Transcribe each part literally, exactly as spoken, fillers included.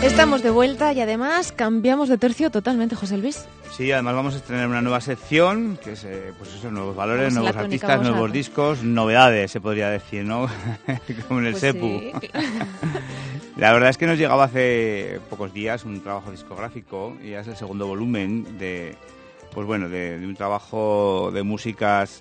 Estamos de vuelta y además cambiamos de tercio totalmente, José Luis. Sí, además vamos a estrenar una nueva sección, que es, eh, pues eso, nuevos valores, nuevos tónica, artistas, nuevos a... discos, novedades, se podría decir, ¿no? Como en el pues Sepu. Sí. La verdad es que nos llegaba hace pocos días un trabajo discográfico, y ya es el segundo volumen de, pues bueno, de, de un trabajo de músicas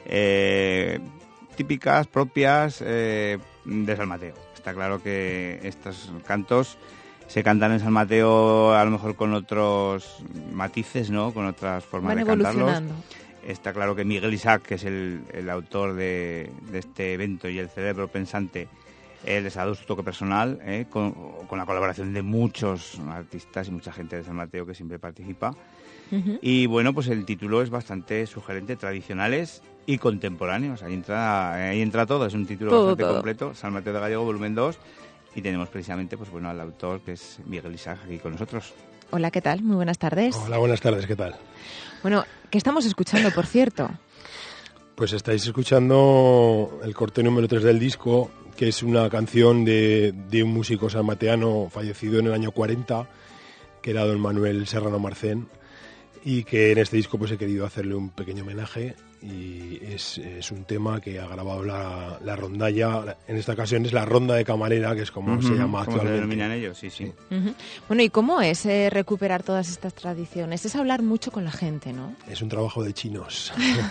eh, típicas, propias eh, de San Mateo. Está claro que estos cantos se cantan en San Mateo a lo mejor con otros matices, ¿no? Con otras formas Van de cantarlos. Está claro que Miguel Isaac, que es el, el autor de, de este evento y el cerebro pensante, él les ha dado su toque personal, ¿eh? con, con la colaboración de muchos artistas y mucha gente de San Mateo que siempre participa. Uh-huh. Y bueno, pues el título es bastante sugerente, tradicionales y contemporáneos. Ahí entra, ahí entra todo, es un título todo, bastante todo. completo. San Mateo de Gallego, volumen dos. Y tenemos precisamente pues bueno al autor, que es Miguel Isaac, aquí con nosotros. Hola, ¿qué tal? Muy buenas tardes. Hola, buenas tardes, ¿qué tal? Bueno, ¿qué estamos escuchando, por cierto? Pues estáis escuchando el corte número tres del disco, que es una canción de, de un músico sanmateano fallecido en el año cuarenta, que era don Manuel Serrano Marcén, y que en este disco pues he querido hacerle un pequeño homenaje. Y es, es un tema que ha grabado la, la rondalla, en esta ocasión es la ronda de camarera, que es como uh-huh, se llama actualmente. Como se denominan ellos, sí, sí. Uh-huh. Bueno, ¿y cómo es eh, recuperar todas estas tradiciones? Es hablar mucho con la gente, ¿no? Es un trabajo de chinos.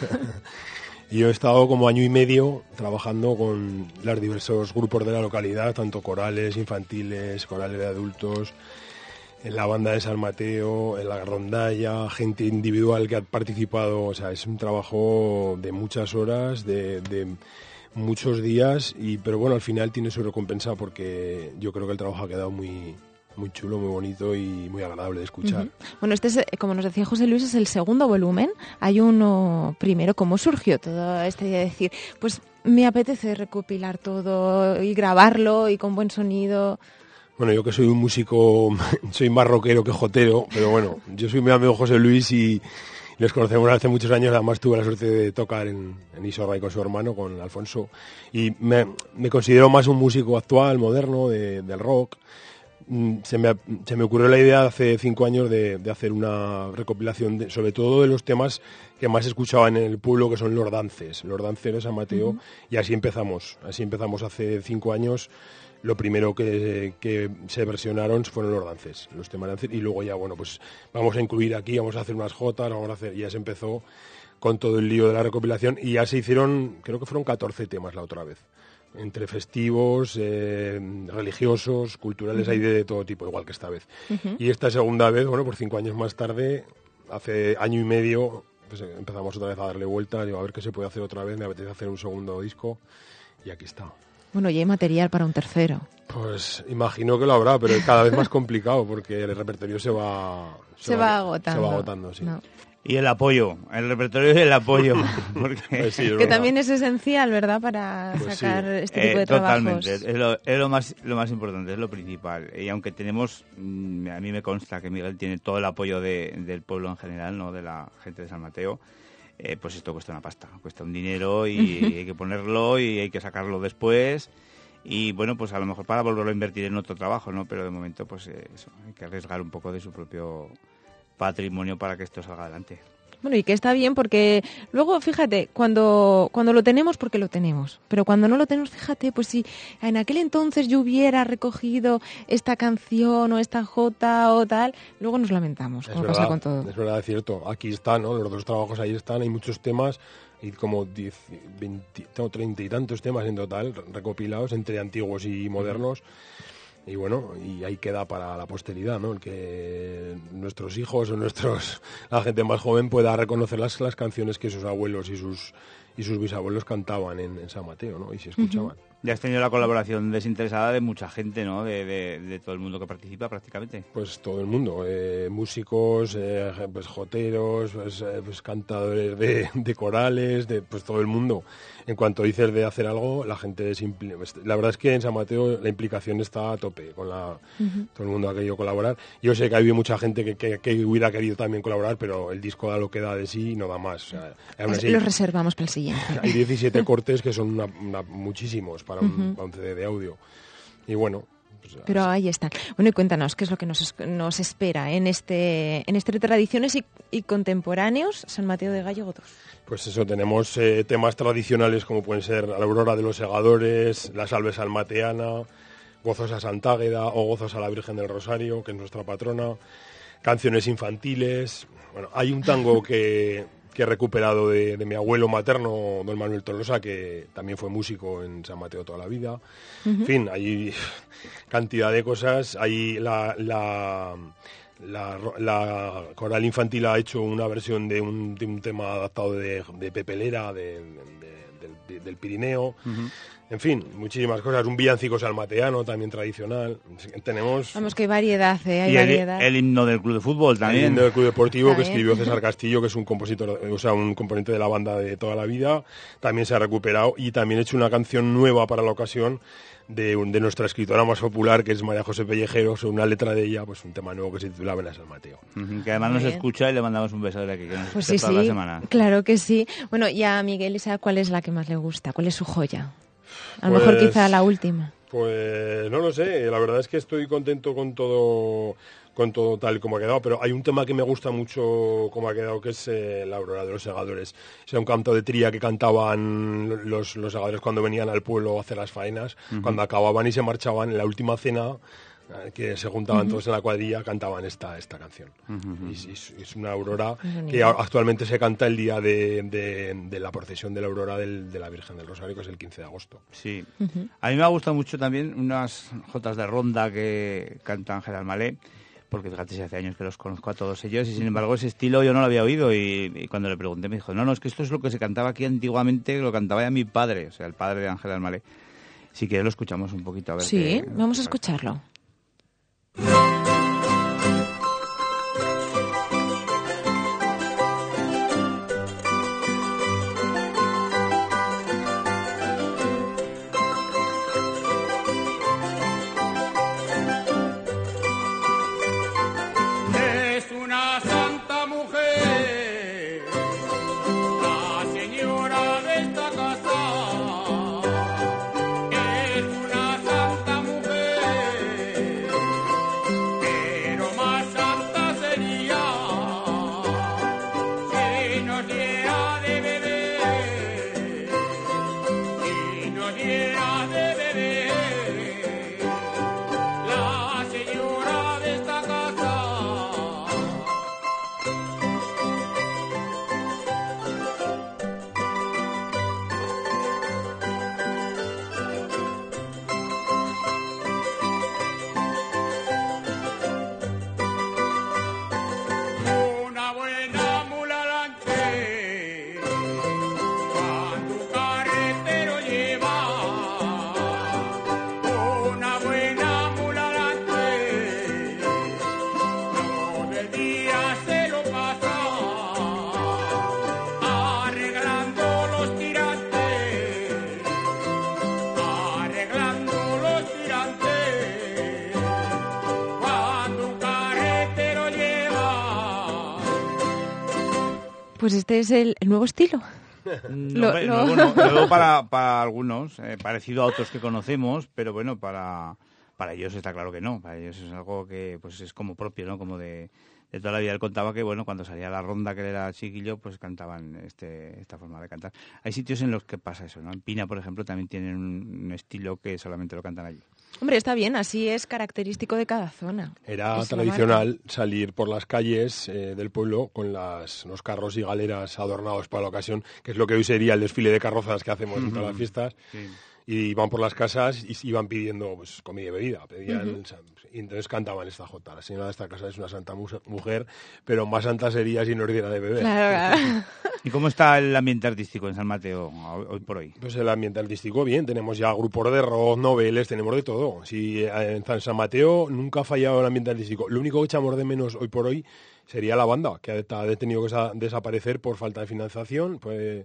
Yo he estado como año y medio trabajando con los diversos grupos de la localidad, tanto corales infantiles, corales de adultos, en la banda de San Mateo, en la rondalla, gente individual que ha participado. O sea, es un trabajo de muchas horas, de, de muchos días, y pero bueno, al final tiene su recompensa, porque yo creo que el trabajo ha quedado muy, muy chulo, muy bonito y muy agradable de escuchar. Uh-huh. Bueno, este es, como nos decía José Luis, es el segundo volumen. Hay uno primero. ¿Cómo surgió todo este de decir, pues me apetece recopilar todo y grabarlo y con buen sonido? Bueno, yo que soy un músico, soy más rockero que jotero, pero bueno, yo soy mi amigo José Luis y les conocemos hace muchos años. Además tuve la suerte de tocar en, en Isorray con su hermano, con Alfonso, y me, me considero más un músico actual, moderno, de, del rock. Se me, se me ocurrió la idea hace cinco años de, de hacer una recopilación, de, sobre todo de los temas que más escuchaba en el pueblo, que son los dances, los danceros de San Mateo, uh-huh. Y así empezamos, así empezamos hace cinco años. Lo primero que, que se versionaron fueron los dances, los temas dances, y luego ya, bueno, pues vamos a incluir aquí, vamos a hacer unas jotas, vamos a hacer, y ya se empezó con todo el lío de la recopilación, y ya se hicieron, creo que fueron catorce temas la otra vez, entre festivos, eh, religiosos, culturales, uh-huh. Hay de todo tipo, igual que esta vez. Uh-huh. Y esta segunda vez, bueno, por cinco años más tarde, hace año y medio, pues empezamos otra vez a darle vuelta, digo, a ver qué se puede hacer otra vez, me apetece hacer un segundo disco, y aquí está. Bueno, y hay material para un tercero. Pues imagino que lo habrá, pero es cada vez más complicado, porque el repertorio se va... Se, se va, va agotando. Se va agotando, sí. No. Y el apoyo, el repertorio y el apoyo. Porque... Pues sí, que verdad. También es esencial, ¿verdad?, para pues sacar sí. este tipo de eh, trabajos. Totalmente, es, lo, es lo, más, lo más importante, es lo principal. Y aunque tenemos, a mí me consta que Miguel tiene todo el apoyo de, del pueblo en general, no de la gente de San Mateo, eh, pues esto cuesta una pasta, cuesta un dinero y hay que ponerlo y hay que sacarlo después. Y bueno, pues a lo mejor para volverlo a invertir en otro trabajo, ¿no? Pero de momento, pues eh, eso, hay que arriesgar un poco de su propio patrimonio para que esto salga adelante. Bueno, y que está bien, porque luego, fíjate, cuando, cuando lo tenemos, porque lo tenemos, pero cuando no lo tenemos, fíjate, pues si en aquel entonces yo hubiera recogido esta canción o esta jota o tal, luego nos lamentamos, como pasa con todo. Es verdad, es cierto. Aquí están, ¿no? Los dos trabajos ahí están, hay muchos temas, hay como diez, veinte, no, treinta y tantos temas en total, recopilados entre antiguos y modernos. Y bueno, y ahí queda para la posteridad, ¿no? El que nuestros hijos o nuestros la gente más joven pueda reconocer las, las canciones que sus abuelos y sus y sus bisabuelos cantaban en, en San Mateo, ¿no? Y se escuchaban. Uh-huh. Ya has tenido la colaboración desinteresada de mucha gente, ¿no? De, de, de todo el mundo que participa prácticamente. Pues todo el mundo, eh, músicos, eh, pues joteros, pues, eh, pues cantadores de, de corales, de pues todo el mundo. En cuanto dices de hacer algo, la gente es impli- la verdad es que en San Mateo la implicación está a tope, con la uh-huh. Todo el mundo ha querido colaborar. Yo sé que ha habido mucha gente que, que, que hubiera querido también colaborar, pero el disco da lo que da de sí y no da más. O sea, así, lo reservamos para el siguiente. Hay diecisiete cortes que son una, una, muchísimos para un, uh-huh. para un C D de audio. Y bueno, pues, Pero ahí están. Bueno, y cuéntanos, ¿qué es lo que nos, nos espera en este en este Tradiciones y, y Contemporáneos San Mateo de Gállego dos? Pues eso, tenemos eh, temas tradicionales como pueden ser la Aurora de los Segadores, la Salve Salmateana, Gozos a Santágueda o Gozos a la Virgen del Rosario, que es nuestra patrona, canciones infantiles. Bueno, hay un tango que, que he recuperado de, de mi abuelo materno, don Manuel Tolosa, que también fue músico en San Mateo toda la vida. Uh-huh. En fin, hay cantidad de cosas. Hay la, la, la, la coral infantil ha hecho una versión de un, de un tema adaptado de, de Pepe Lera, de, de, de, del Pirineo. Uh-huh. En fin, muchísimas cosas. Un villancico salmateano también tradicional. Tenemos... Vamos, qué variedad, ¿eh? Hay y el, variedad. el himno del Club de Fútbol también. El himno del Club Deportivo ¿Está que bien? escribió César Castillo, que es un compositor, o sea, un componente de la banda de toda la vida. También se ha recuperado y también he hecho una canción nueva para la ocasión de, de nuestra escritora más popular, que es María José Pellejero, sobre una letra de ella, pues un tema nuevo que se titula Ven a San Mateo. Uh-huh, que además Muy nos bien. escucha y le mandamos un beso de aquí, que nos pues escucha sí, toda sí, la semana. Claro que sí. Bueno, y a Miguel, ¿sabe cuál es la que más le gusta? ¿Cuál es su joya? A lo pues, mejor quizá la última. Pues no lo sé, la verdad es que estoy contento con todo con todo tal como ha quedado, pero hay un tema que me gusta mucho como ha quedado, que es eh, la Aurora de los Segadores. O sea, un canto de tría que cantaban los, los segadores cuando venían al pueblo a hacer las faenas, uh-huh. cuando acababan y se marchaban en la última cena, que se juntaban uh-huh. todos en la cuadrilla, cantaban esta esta canción. Uh-huh. Y, y, es una aurora que actualmente se canta el día de, de, de la procesión de la aurora del, de la Virgen del Rosario, que es el quince de agosto. Sí. Uh-huh. A mí me ha gustado mucho también unas jotas de ronda que canta Ángel Almalé, porque fíjate, si hace años que los conozco a todos ellos, y sin embargo ese estilo yo no lo había oído, y, y cuando le pregunté me dijo, no, no, es que esto es lo que se cantaba aquí antiguamente, lo cantaba ya mi padre, o sea, el padre de Ángel Almalé. Si quieres lo escuchamos un poquito, a ver. Sí, qué, vamos a escucharlo. Es una santa mujer, la señora de esta casa. Es una santa mujer, pero más santa sería si nos diera de beber, si nos diera de beber, la señora de esta casa. Una buena mula delante, cuando carretero lleva. Una buena mula delante, todo el día se lo pasa arreglando los tirantes, arreglando los tirantes, cuando un carretero lleva. Pues este es el, el nuevo estilo. No, Lo- hombre, lo- nuevo no, nuevo para, para algunos, eh, parecido a otros que conocemos, pero bueno, para, para ellos está claro que no. Para ellos es algo que pues es como propio, ¿no? Como de, de toda la vida. Él contaba que, bueno, cuando salía la ronda, que él era chiquillo, pues cantaban este, esta forma de cantar. Hay sitios en los que pasa eso, ¿no? En Pina, por ejemplo, también tienen un, un estilo que solamente lo cantan allí. Hombre, está bien, así es característico de cada zona. Era Es la tradicional salir por las calles eh, del pueblo con las, los carros y galeras adornados para la ocasión, que es lo que hoy sería el desfile de carrozas que hacemos en todas las fiestas. Sí. Y iban por las casas y iban pidiendo pues, comida y bebida. Pedían, uh-huh. Y entonces cantaban esta jota. La señora de esta casa es una santa mu- mujer, pero más santa sería si nos diera de beber. Claro, claro. ¿Y cómo está el ambiente artístico en San Mateo hoy, hoy por hoy? Pues el ambiente artístico, bien. Tenemos ya grupos de rock, noveles, tenemos de todo. Si en San Mateo nunca ha fallado el ambiente artístico. Lo único que echamos de menos hoy por hoy sería la banda, que ha tenido que desaparecer por falta de financiación. Pues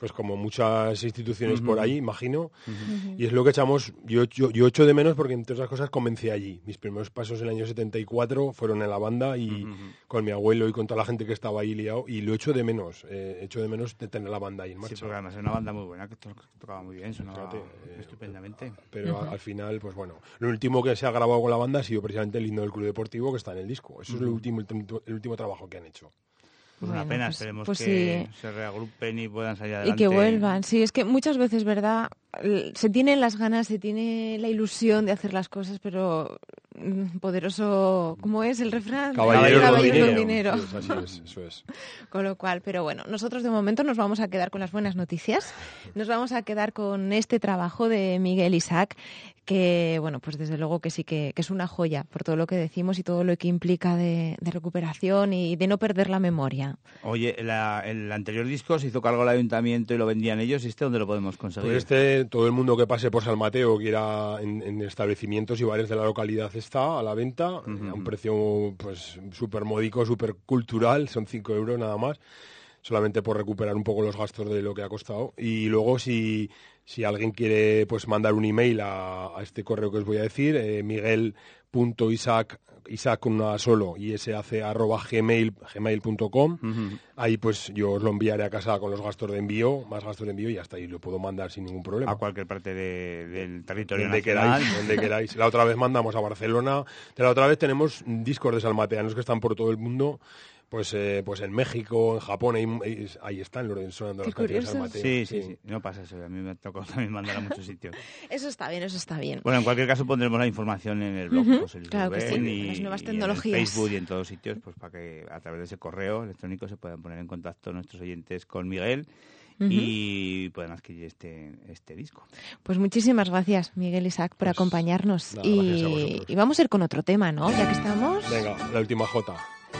pues como muchas instituciones Uh-huh. por ahí, imagino, Uh-huh. y es lo que echamos, yo, yo, yo echo de menos porque entre otras cosas comencé allí. Mis primeros pasos en el año setenta y cuatro fueron en la banda y Uh-huh. con mi abuelo y con toda la gente que estaba ahí liado, y lo echo de menos, eh, echo de menos de tener la banda ahí en marcha. Sí, porque además es una banda muy buena, que, to- que tocaba muy bien, sonaba Fíjate, eh, estupendamente. Pero uh-huh. al final, pues bueno, lo último que se ha grabado con la banda ha sido precisamente el himno del Club Deportivo, que está en el disco. Eso uh-huh. es lo último, el, el último trabajo que han hecho. Pues bueno, una pena, pues, esperemos pues que sí. se reagrupen y puedan salir adelante. Y que vuelvan. Sí, es que muchas veces, ¿verdad? Se tienen las ganas, se tiene la ilusión de hacer las cosas, pero mm, poderoso, ¿cómo es el refrán? Caballero, Caballero con con dinero. dinero. Sí, es, así es, eso es. Con lo cual, pero bueno, nosotros de momento nos vamos a quedar con las buenas noticias. Nos vamos a quedar con este trabajo de Miguel Isaac, que, bueno, pues desde luego que sí que, que es una joya por todo lo que decimos y todo lo que implica de, de recuperación y de no perder la memoria. Oye, la, el anterior disco se hizo cargo el ayuntamiento y lo vendían ellos. ¿Y este dónde lo podemos conseguir? Pues este, todo el mundo que pase por San Mateo, que irá en, en establecimientos y bares de la localidad, está a la venta, uh-huh. a un precio pues súper módico, súper cultural, son cinco euros nada más, solamente por recuperar un poco los gastos de lo que ha costado. Y luego si, si alguien quiere pues mandar un email a, a este correo que os voy a decir, eh, miguel.isaac, Isaac con una solo, isac arroba gmail, gmail punto com, uh-huh. ahí pues yo os lo enviaré a casa con los gastos de envío, más gastos de envío y hasta ahí lo puedo mandar sin ningún problema. A cualquier parte de, del territorio donde nacional. Queráis, donde queráis. La otra vez mandamos a Barcelona, de la otra vez tenemos discos de salmateanos que están por todo el mundo. Pues eh, pues en México, en Japón, ahí, ahí están los sonando las canciones de San Mateo. Sí, sí, sí, no pasa eso, a mí me ha tocado también mandar a muchos sitios. Eso está bien, eso está bien. Bueno, en cualquier caso pondremos la información en el blog, uh-huh. pues el claro que sí, y, las nuevas y tecnologías. en el Facebook y en todos sitios, pues para que a través de ese correo electrónico se puedan poner en contacto nuestros oyentes con Miguel. Uh-huh. Y pueden adquirir este, este disco. Pues muchísimas gracias, Miguel Isaac, por pues, acompañarnos. Nada, y, y vamos a ir con otro tema, ¿no? Ya que estamos. Venga, la última Jota.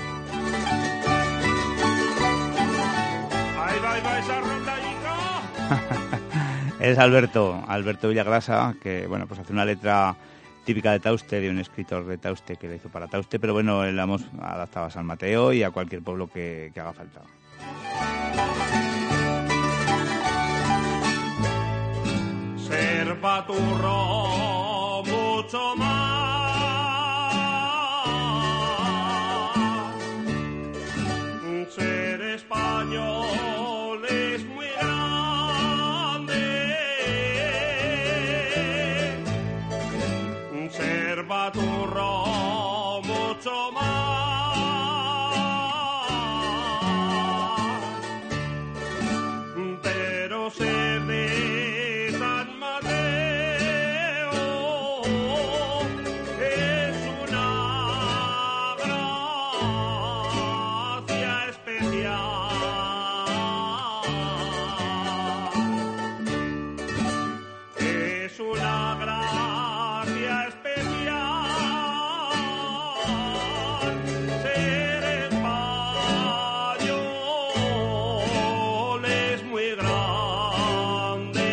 Ahí va, ahí va esa rondallica. Es Alberto, Alberto Villagrasa, que bueno, pues hace una letra típica de Tauste, de un escritor de Tauste que le hizo para Tauste, pero bueno, la hemos adaptado a San Mateo y a cualquier pueblo que, que haga falta. Ser paturro mucho más, ser español es muy grande, ser paturro mucho más, pero ser de San Mateo es una gracia especial. Es una gracia especial ser español es muy grande.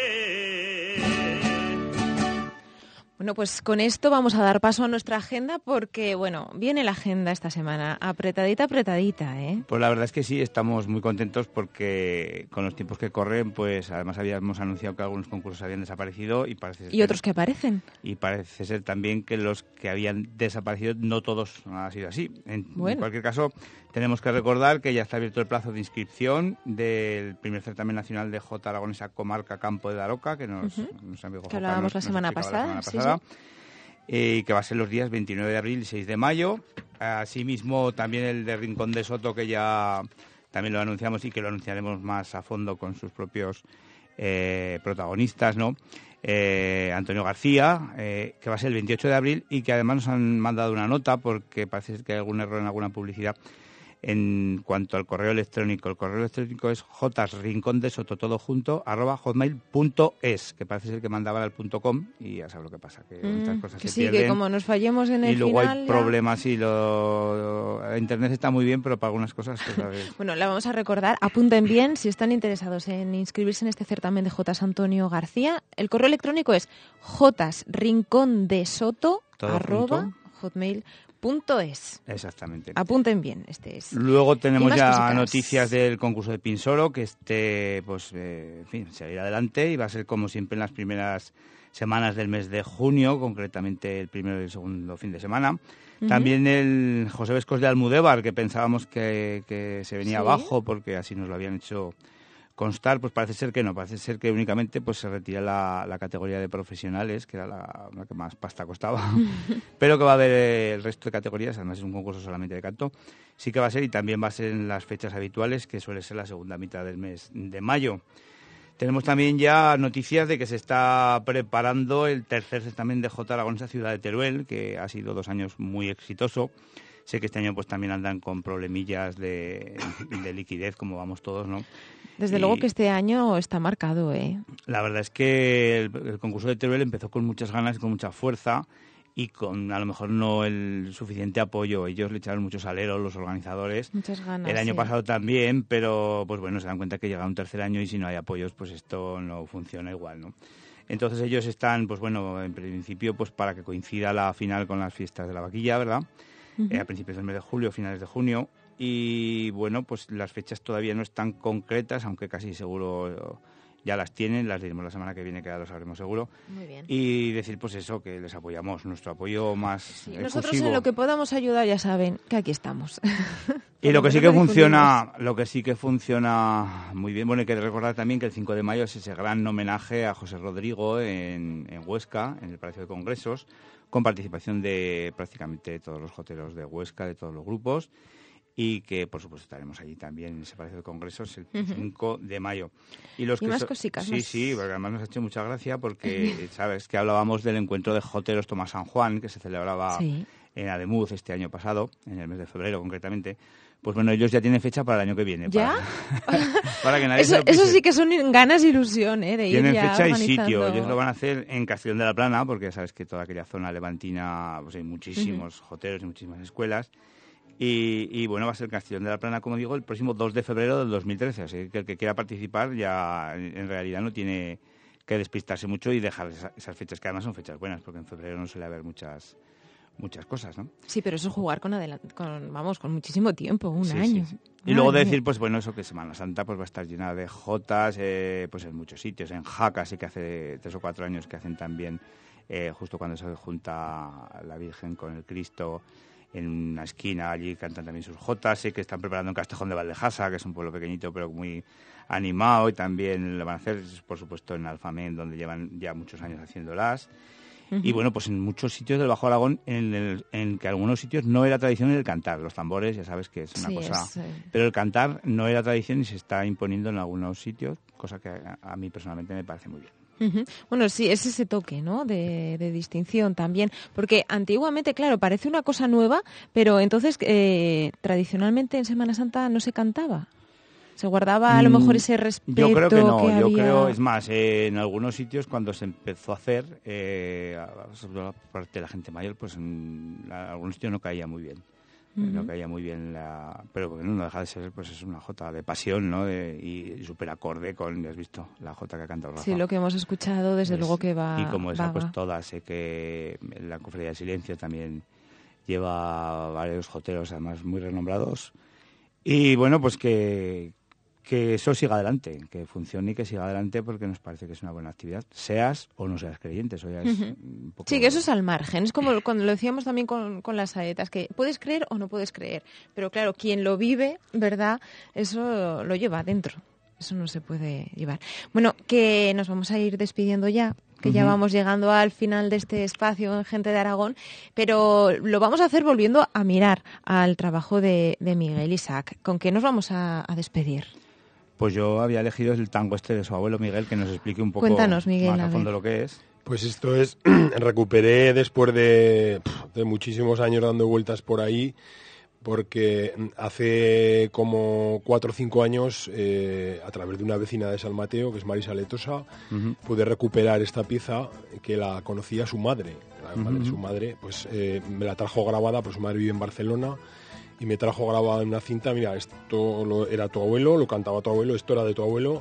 Bueno, pues con esto vamos a dar paso a nuestra agenda porque, bueno, viene la agenda esta semana apretadita, apretadita, ¿eh? Pues la verdad es que sí, estamos muy contentos porque con los tiempos que corren, pues además habíamos anunciado que algunos concursos habían desaparecido y parece ser Y otros que aparecen. Y parece ser también que los que habían desaparecido no todos ha sido así. En, bueno. en cualquier caso, tenemos que recordar que ya está abierto el plazo de inscripción del primer certamen nacional de Jota Aragonesa Comarca Campo de Daroca, que nos, uh-huh. nos amigo que hablábamos la, nos, semana nos pasada, la semana pasada. Sí, sí. Eh, que va a ser los días veintinueve de abril y seis de mayo. Asimismo, también el de Rincón de Soto, que ya también lo anunciamos y que lo anunciaremos más a fondo con sus propios eh, protagonistas, ¿no? Eh, Antonio García, eh, que va a ser el veintiocho de abril y que además nos han mandado una nota porque parece que hay algún error en alguna publicidad en cuanto al correo electrónico. El correo electrónico es jotasrincondesoto todo junto arroba hotmail punto es, que parece ser que mandaba al punto com y ya sabes lo que pasa, que mm, estas cosas que se sí, pierden. que como nos fallemos en el y luego final, hay ya... problemas y lo... Internet está muy bien, pero para algunas cosas... ¿sabes? Bueno, la vamos a recordar. Apunten bien si están interesados en inscribirse en este certamen de Jotas Antonio García. El correo electrónico es jotasrincondesoto arroba hotmail punto es. Exactamente. Apunten bien, este es. Luego tenemos más ya cositas. noticias del concurso de Pinsoro, que este, pues, eh, en fin, seguirá adelante y va a ser como siempre en las primeras semanas del mes de junio, concretamente el primero y el segundo fin de semana. Uh-huh. También el José Vescos de Almudévar, que pensábamos que, que se venía ¿Sí? abajo porque así nos lo habían hecho constar, pues parece ser que no, parece ser que únicamente pues se retira la, la categoría de profesionales, que era la, la que más pasta costaba, pero que va a haber el resto de categorías, además es un concurso solamente de canto, sí que va a ser y también va a ser en las fechas habituales, que suele ser la segunda mitad del mes de mayo. Tenemos también ya noticias de que se está preparando el tercer certamen de Jota Aragonesa Ciudad de Teruel, que ha sido dos años muy exitoso. Sé que este año pues también andan con problemillas de, de liquidez, como vamos todos, ¿no? Desde y luego que este año está marcado, ¿eh? La verdad es que el, el concurso de Teruel empezó con muchas ganas y con mucha fuerza y con a lo mejor no el suficiente apoyo. Ellos le echaron muchos aleros, los organizadores. Muchas ganas, El año sí. pasado también, pero pues bueno, se dan cuenta que llega un tercer año y si no hay apoyos, pues esto no funciona igual, ¿no? Entonces ellos están, pues bueno, en principio pues para que coincida la final con las fiestas de la vaquilla, ¿verdad? Uh-huh. Eh, a principios del mes de julio, finales de junio. Y bueno, pues las fechas todavía no están concretas, aunque casi seguro ya las tienen, las diremos la semana que viene, que ya lo sabremos seguro. Muy bien. Y decir pues eso, que les apoyamos, nuestro apoyo más sí, efusivo. Nosotros en lo que podamos ayudar ya saben que aquí estamos. Y lo que sí que funciona, lo que sí que funciona muy bien, bueno, hay que recordar también que el cinco de mayo es ese gran homenaje a José Rodrigo en, en Huesca, en el Palacio de Congresos, con participación de prácticamente todos los joteros de Huesca, de todos los grupos, y que, por supuesto, estaremos allí también en ese Palacio de Congresos el uh-huh. cinco de mayo. Y, los y que más so- cositas. Sí, más... sí, porque además nos ha hecho mucha gracia porque, sabes, que hablábamos del encuentro de joteros Tomás San Juan, que se celebraba sí. en Ademuz este año pasado, en el mes de febrero concretamente. Pues bueno, ellos ya tienen fecha para el año que viene. ¿Ya? Para, para que nadie eso, se lo pise. Eso sí que son ganas e ilusión, ¿eh? De ir Tienen ya fecha organizando... y sitio. Ellos lo van a hacer en Castellón de la Plana, porque sabes que toda aquella zona levantina pues hay muchísimos uh-huh. joteros y muchísimas escuelas. Y, y bueno, va a ser Castellón de la Plana, como digo, el próximo dos de febrero del dos mil trece. Así que el que quiera participar ya en realidad no tiene que despistarse mucho y dejar esa, esas fechas, que además son fechas buenas, porque en febrero no suele haber muchas muchas cosas, ¿no? Sí, pero eso jugar con, adelant- con vamos, con muchísimo tiempo, un sí, año. Sí, sí. Y luego de decir, pues bueno, eso que Semana Santa pues va a estar llena de jotas, eh, pues en muchos sitios. En Jaca sí que hace tres o cuatro años que hacen también, eh, justo cuando se junta la Virgen con el Cristo, en una esquina allí cantan también sus jotas. Sé que están preparando en Castejón de Valdejasa, que es un pueblo pequeñito pero muy animado, y también lo van a hacer, por supuesto, en Alfamén, donde llevan ya muchos años haciéndolas. Uh-huh. Y bueno, pues en muchos sitios del Bajo Aragón, en, el, en que algunos sitios no era tradición el cantar. Los tambores, ya sabes que es una sí, cosa... Es, eh... Pero el cantar no era tradición y se está imponiendo en algunos sitios, cosa que a, a mí personalmente me parece muy bien. Uh-huh. Bueno, sí, es ese toque, ¿no? De, de distinción también, porque antiguamente, claro, parece una cosa nueva, pero entonces eh, tradicionalmente en Semana Santa no se cantaba. ¿Se guardaba a lo mejor ese respeto? Yo creo que no, que yo había... creo, es más, eh, en algunos sitios cuando se empezó a hacer, eh, sobre todo por parte de la gente mayor, pues en algunos sitios no caía muy bien. Uh-huh. No caía muy bien la... Pero bueno, no deja de ser, pues es una jota de pasión, ¿no? De, y súper acorde con, ya has visto, la jota que ha cantado Rafa. Sí, lo que hemos escuchado, desde es, luego que va... Y como esa, vaga. pues todas, sé que la Cofradía del Silencio también lleva varios joteros, además muy renombrados. Y bueno, pues que... que eso siga adelante, que funcione y que siga adelante, porque nos parece que es una buena actividad, seas o no seas creyente. Eso ya es uh-huh. un poco... Sí, que eso es al margen. Es como cuando lo decíamos también con, con las saetas, que puedes creer o no puedes creer. Pero claro, quien lo vive, ¿verdad? Eso lo lleva adentro. Eso no se puede llevar. Bueno, que nos vamos a ir despidiendo ya, que uh-huh. ya vamos llegando al final de este espacio en Gente de Aragón, pero lo vamos a hacer volviendo a mirar al trabajo de, de Miguel Isaac. ¿Con qué nos vamos a, a despedir? Pues yo había elegido el tango este de su abuelo Miguel, que nos explique un poco Cuéntanos, Miguel, más a, a fondo lo que es. Pues esto es, recuperé después de, de muchísimos años dando vueltas por ahí, porque hace como cuatro o cinco años, eh, a través de una vecina de San Mateo, que es Marisa Letosa, uh-huh. pude recuperar esta pieza que la conocía su madre. La uh-huh. madre, su madre, pues eh, me la trajo grabada, pues su madre vive en Barcelona, y me trajo grabada en una cinta. Mira, esto lo, era tu abuelo, lo cantaba tu abuelo, esto era de tu abuelo,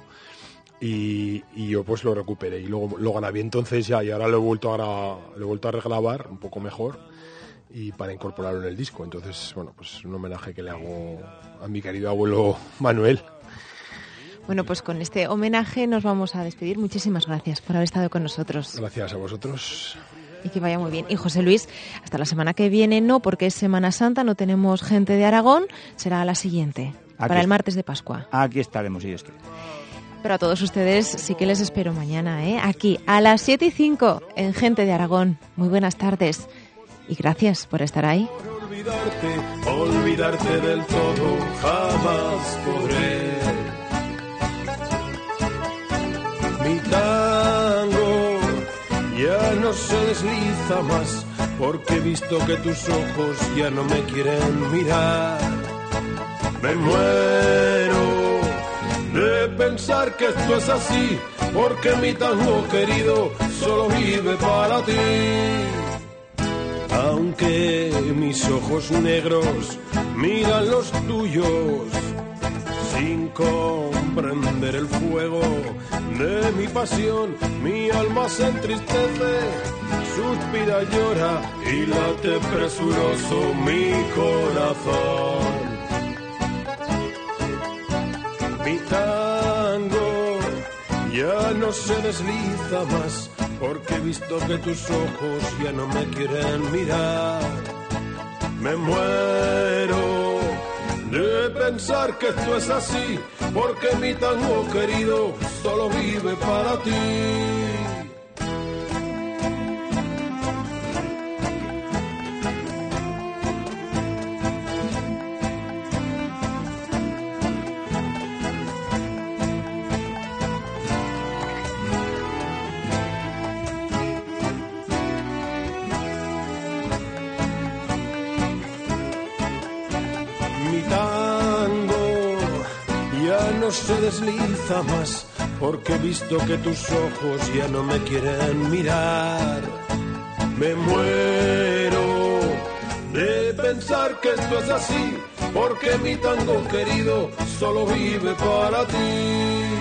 y, y yo pues lo recuperé y luego lo grabé entonces ya, y ahora lo he vuelto a, gra- lo he vuelto a regrabar un poco mejor, y para incorporarlo en el disco. Entonces, bueno, pues un homenaje que le hago a mi querido abuelo Manuel. Bueno, pues con este homenaje nos vamos a despedir. Muchísimas gracias por haber estado con nosotros. Gracias a vosotros. Y que vaya muy bien. Y José Luis, hasta la semana que viene no, porque es Semana Santa, no tenemos gente de Aragón, será la siguiente, Aquí para el martes de Pascua. Aquí estaremos, y esto. Pero a todos ustedes sí que les espero mañana, ¿eh? Aquí a las siete y cinco en Gente de Aragón. Muy buenas tardes y gracias por estar ahí. Por olvidarte, olvidarte del todo, jamás podré. Mi tango ya no se desliza más, porque he visto que tus ojos ya no me quieren mirar. Me muero de pensar que esto es así, porque mi tango querido solo vive para ti. Aunque mis ojos negros miran los tuyos, sin comprender el fuego de mi pasión, mi alma se entristece, suspira, llora y late presuroso mi corazón. Mi tango ya no se desliza más, porque he visto que tus ojos ya no me quieren mirar. Me muero de pensar que esto es así, porque mi tango querido solo vive para ti. No se desliza más, porque he visto que tus ojos ya no me quieren mirar. Me muero de pensar que esto es así, porque mi tango querido solo vive para ti.